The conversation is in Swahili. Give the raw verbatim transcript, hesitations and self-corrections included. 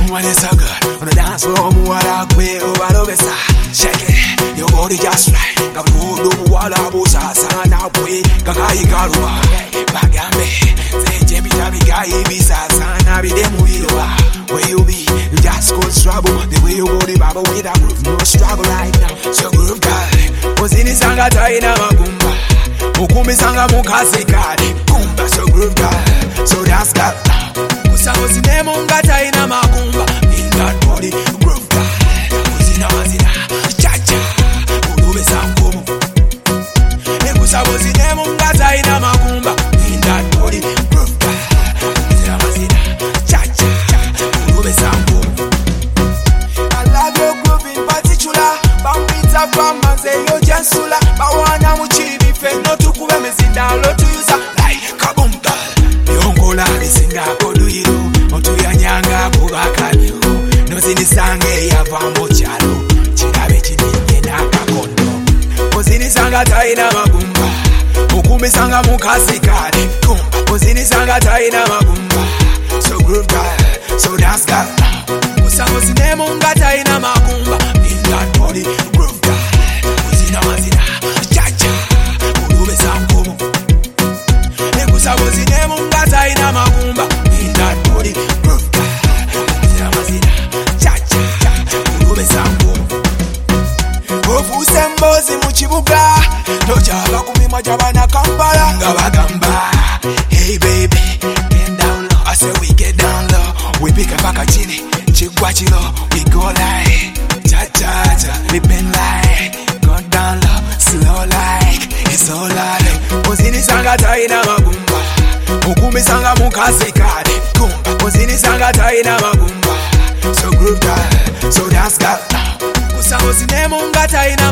woman is so good. On the dance floor, move out way over the best. Shake it, your body just right. Got food over water, bosa, sana way. Gagai Garua, Bagambe, say Jimmy Tabi Guy, Bisa, Sana, be them with you. Where you be, you just go struggle. The way you go, the Baba with a groove, no struggle right now. So groove guy, was in his sanga taina magumba. Mukumi sanga mukase kade, kumba so groove guy. So that's got Kusa was in them on gata in a magumba. In that body, groove guy. Uzina wazina, cha cha, udube sangumu. Kusa was in them on gata in a magumba. In that body, groove guy. Uzina wazina, cha cha, udube sangumu. I love your groove in particular. Bambita Bama say yo jansula. Bawana muchibi fe no tukube mezinda lo to use like kabumba. Yongola isinga koduiro. Onto yanyanga kubakaliyo. No sinisange yava mochalo. Chirabe chininge nakakondo. Osinisanga taina magumba. Ukume sanga mukasi kade. Kumba. Osinisanga taina magumba. So groove guy, so dance guy. Kusango sinemo ngata ina magumba. In that body, groove guy. Uzina mazina, cha cha, udube sangumu. Kusango sinemo ngata ina magumba. In that body, groove guy. Uzina mazina, cha cha, udube sangumu. Ofuse mbozi muchibuga. Tojaga kumima jabana Kampala. Ngabagamba, hey baby, get down low. I say we get down low. We pick up a chini, chigwa chilo. We go like, cha cha cha. We bend like, go down low, slow like, it's all like. Ozini sanga taina magumba. Ukumi sanga mukase kade. Kumba. Ozini sanga taina magumba. So groove guy, so dance guy. Kusa ozine munga taina